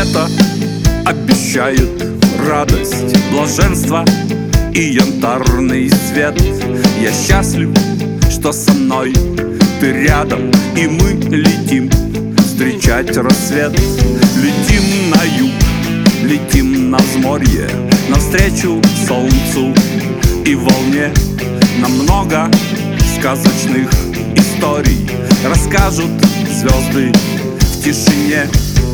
лето обещает радость, блаженство и янтарный свет. Я счастлив, что со мной ты рядом, и мы летим встречать рассвет. Летим на юг, летим на взморье, навстречу солнцу и волне. Нам много сказочных историй расскажут звезды в тишине.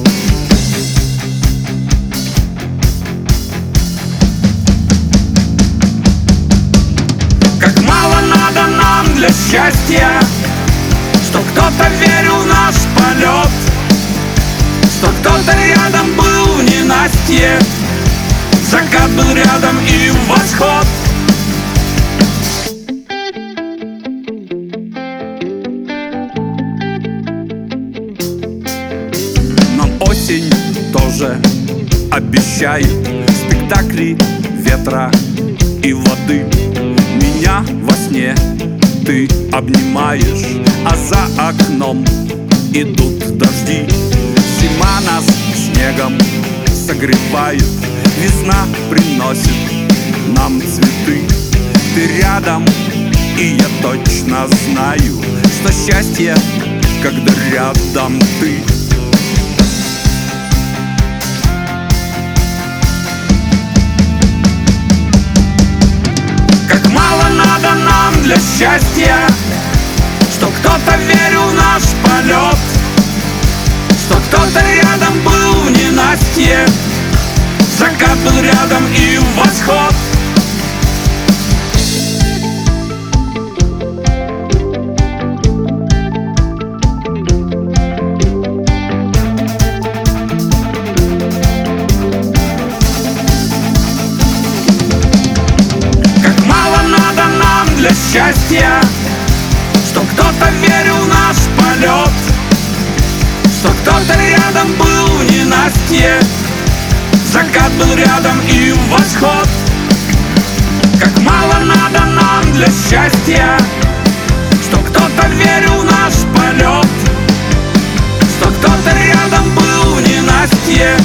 Как мало надо нам для счастья, чтоб кто-то верил в наш полет, чтоб кто-то рядом был в ненастье, закат был рядом и восход. Но осень тоже обещает спектакли ветра и воды. Меня во сне ты обнимаешь, а за окном идут дожди. Зима нас снегом согревает, весна приносит нам цветы. Ты рядом, и я точно знаю, что счастье, когда рядом ты. Для счастья, что кто-то верил в наш полет, что кто-то рядом был в ненастье, закат был рядом и восход. Для счастья, что кто-то верил в наш полет, что кто-то рядом был в ненастье, закат был рядом и восход. Как мало надо нам для счастья, что кто-то верил в наш полет, что кто-то рядом был в ненастье,